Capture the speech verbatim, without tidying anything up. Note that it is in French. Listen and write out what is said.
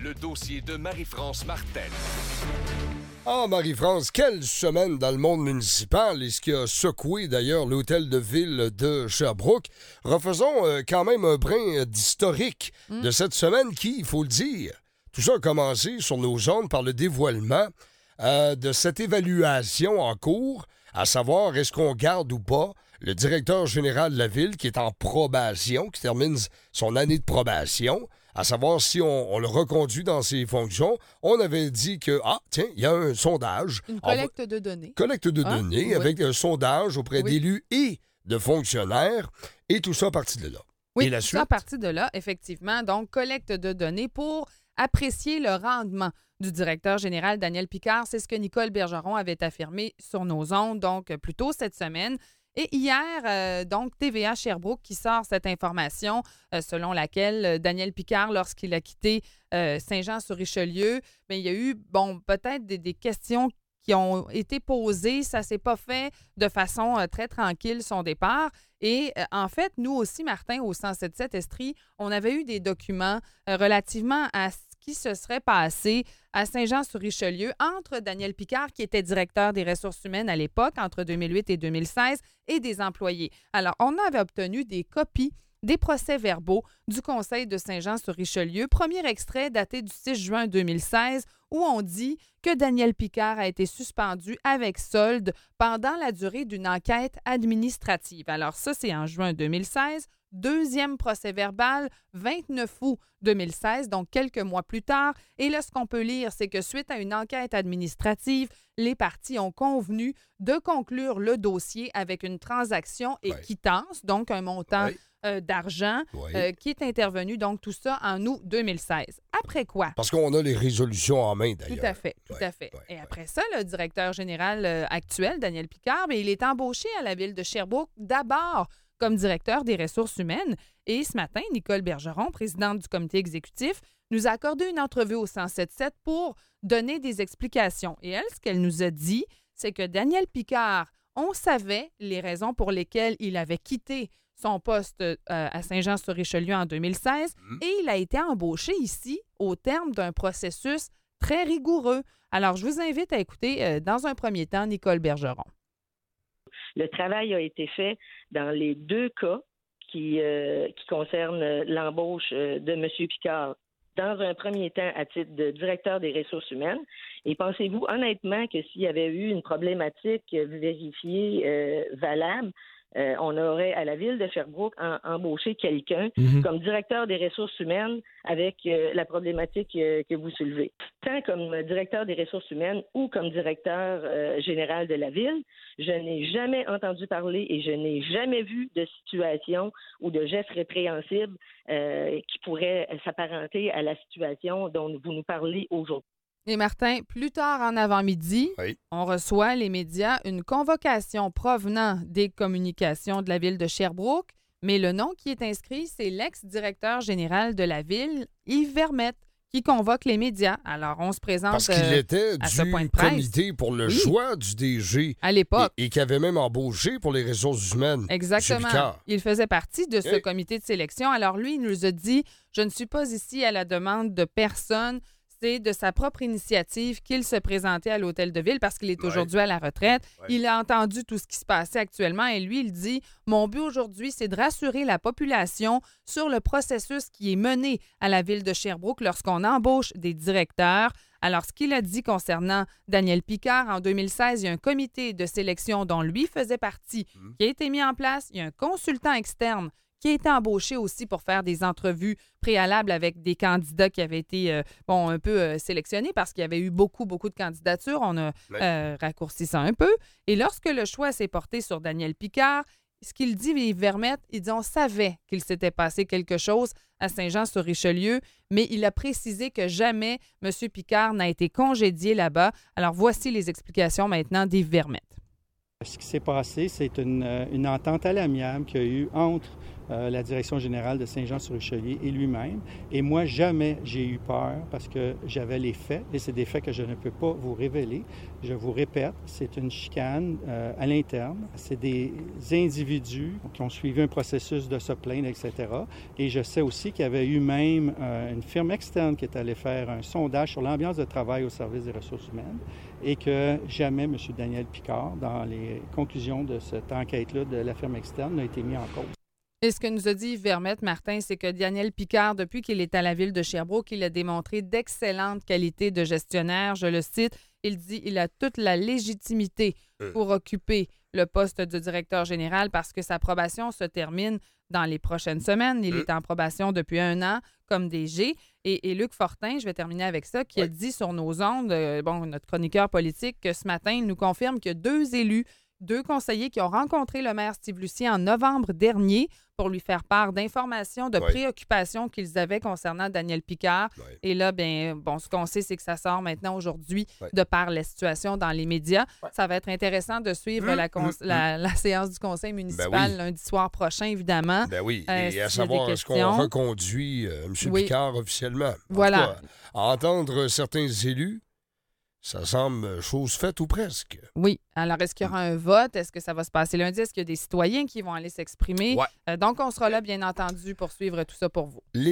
Le dossier de Marie-France Martel. Ah, Marie-France, quelle semaine dans le monde municipal et ce qui a secoué d'ailleurs l'hôtel de ville de Sherbrooke. Refaisons euh, quand même un brin d'historique mm. de cette semaine qui, il faut le dire, tout ça a commencé sur nos ondes par le dévoilement euh, de cette évaluation en cours, à savoir est-ce qu'on garde ou pas le directeur général de la ville qui est en probation, qui termine son année de probation, à savoir si on, on le reconduit dans ses fonctions. On avait dit que, ah, tiens, il y a un sondage. Une collecte va... de données. Collecte de ah, données oui. avec un sondage auprès oui. d'élus et de fonctionnaires. Et tout ça à partir de là. Oui, et la tout suite? ça à partir de là, effectivement. Donc, collecte de données pour apprécier le rendement du directeur général Daniel Picard. C'est ce que Nicole Bergeron avait affirmé sur nos ondes, donc plus tôt cette semaine. Et hier, euh, donc, T V A Sherbrooke qui sort cette information euh, selon laquelle euh, Daniel Picard, lorsqu'il a quitté euh, Saint-Jean-sur-Richelieu, bien, il y a eu, bon, peut-être des, des questions qui ont été posées. Ça ne s'est pas fait de façon euh, très tranquille, son départ. Et euh, en fait, nous aussi, Martin, au cent sept sept Estrie, on avait eu des documents euh, relativement à ce qui se serait passé à Saint-Jean-sur-Richelieu entre Daniel Picard, qui était directeur des ressources humaines à l'époque, entre deux mille huit et deux mille seize, et des employés. Alors, on avait obtenu des copies des procès-verbaux du Conseil de Saint-Jean-sur-Richelieu. Premier extrait daté du six juin deux mille seize, où on dit que Daniel Picard a été suspendu avec solde pendant la durée d'une enquête administrative. Alors ça, c'est en juin deux mille seize. Deuxième procès-verbal, vingt-neuf août deux mille seize, donc quelques mois plus tard. Et là, ce qu'on peut lire, c'est que suite à une enquête administrative, les parties ont convenu de conclure le dossier avec une transaction et ouais. quittance, donc un montant ouais. euh, d'argent ouais. euh, qui est intervenu, donc tout ça en août deux mille seize. Après quoi? Parce qu'on a les résolutions en main, d'ailleurs. Tout à fait, tout ouais. à fait. Ouais. Et après ça, le directeur général euh, actuel, Daniel Picard, bien, il est embauché à la ville de Sherbrooke d'abord comme directeur des ressources humaines. Et ce matin, Nicole Bergeron, présidente du comité exécutif, nous a accordé une entrevue au cent sept sept pour donner des explications. Et elle, ce qu'elle nous a dit, c'est que Daniel Picard, on savait les raisons pour lesquelles il avait quitté son poste euh, à Saint-Jean-sur-Richelieu en deux mille seize mmh. et il a été embauché ici au terme d'un processus très rigoureux. Alors, je vous invite à écouter euh, dans un premier temps Nicole Bergeron. Le travail a été fait dans les deux cas qui, euh, qui concernent l'embauche de M. Picard. Dans un premier temps, à titre de directeur des ressources humaines. Et pensez-vous honnêtement que s'il y avait eu une problématique vérifiée euh, valable, euh, on aurait à la ville de Sherbrooke en, embauché quelqu'un mm-hmm. comme directeur des ressources humaines avec euh, la problématique euh, que vous soulevez. Tant comme directeur des ressources humaines ou comme directeur euh, général de la ville, je n'ai jamais entendu parler et je n'ai jamais vu de situation ou de geste répréhensible euh, qui pourrait s'apparenter à la situation dont vous nous parlez aujourd'hui. Et Martin, plus tard en avant-midi, oui. on reçoit les médias une convocation provenant des communications de la ville de Sherbrooke, mais le nom qui est inscrit, c'est l'ex-directeur général de la ville, Yves Vermette, qui convoque les médias. Alors, on se présente Parce qu'il était euh, à du ce point de presse. comité pour le oui. choix du D G. À l'époque. Et, et qui avait même embauché pour les ressources humaines. Exactement. Il faisait partie de ce hey. comité de sélection. Alors, lui, il nous a dit, je ne suis pas ici à la demande de personne. C'est de sa propre initiative qu'il se présentait à l'hôtel de ville parce qu'il est ouais. aujourd'hui à la retraite. Ouais. Il a entendu tout ce qui se passait actuellement et lui, il dit « Mon but aujourd'hui, c'est de rassurer la population sur le processus qui est mené à la ville de Sherbrooke lorsqu'on embauche des directeurs. » Alors, ce qu'il a dit concernant Daniel Picard, en deux mille seize, il y a un comité de sélection dont lui faisait partie mmh. qui a été mis en place. Il y a un consultant externe qui a été embauché aussi pour faire des entrevues préalables avec des candidats qui avaient été euh, bon, un peu euh, sélectionnés parce qu'il y avait eu beaucoup, beaucoup de candidatures. On a euh, raccourci ça un peu. Et lorsque le choix s'est porté sur Daniel Picard, ce qu'il dit, Yves Vermette, il dit on savait qu'il s'était passé quelque chose à Saint-Jean-sur-Richelieu, mais il a précisé que jamais M. Picard n'a été congédié là-bas. Alors, voici les explications maintenant d'Yves Vermette. Ce qui s'est passé, c'est une, une entente à l'amiable qu'il y a eu entre euh, la direction générale de Saint-Jean-sur-Richelieu et lui-même. Et moi, jamais j'ai eu peur parce que j'avais les faits, et c'est des faits que je ne peux pas vous révéler. Je vous répète, c'est une chicane euh, à l'interne. C'est des individus qui ont suivi un processus de se plaindre, et cetera. Et je sais aussi qu'il y avait eu même euh, une firme externe qui est allée faire un sondage sur l'ambiance de travail au service des ressources humaines et que jamais M. Daniel Picard, dans les conclusions de cette enquête-là de la firme externe, n'a été mis en cause. Et ce que nous a dit Vermette, Martin, c'est que Daniel Picard, depuis qu'il est à la ville de Sherbrooke, il a démontré d'excellentes qualités de gestionnaire. Je le cite, il dit il a toute la légitimité pour occuper le poste de directeur général parce que sa probation se termine dans les prochaines semaines. Il est en probation depuis un an comme D G. Et, et Luc Fortin, je vais terminer avec ça, qui oui. a dit sur nos ondes, euh, bon, notre chroniqueur politique, que ce matin, il nous confirme qu'il y a deux élus, deux conseillers qui ont rencontré le maire Steve Lucier en novembre dernier pour lui faire part d'informations, de oui. préoccupations qu'ils avaient concernant Daniel Picard. Oui. Et là, bien, bon, ce qu'on sait, c'est que ça sort maintenant aujourd'hui oui. de par la situation dans les médias. Oui. Ça va être intéressant de suivre mmh, la, cons- mmh, la, la séance du conseil municipal ben oui. lundi soir prochain, évidemment. Ben oui, euh, et à savoir, est-ce qu'on reconduit euh, M. Oui. Picard officiellement? En voilà. Tout cas, à entendre certains élus, ça semble chose faite ou presque. Oui. Alors, est-ce qu'il y aura un vote? Est-ce que ça va se passer lundi? Est-ce qu'il y a des citoyens qui vont aller s'exprimer? Ouais. Euh, donc, on sera là, bien entendu, pour suivre tout ça pour vous. Les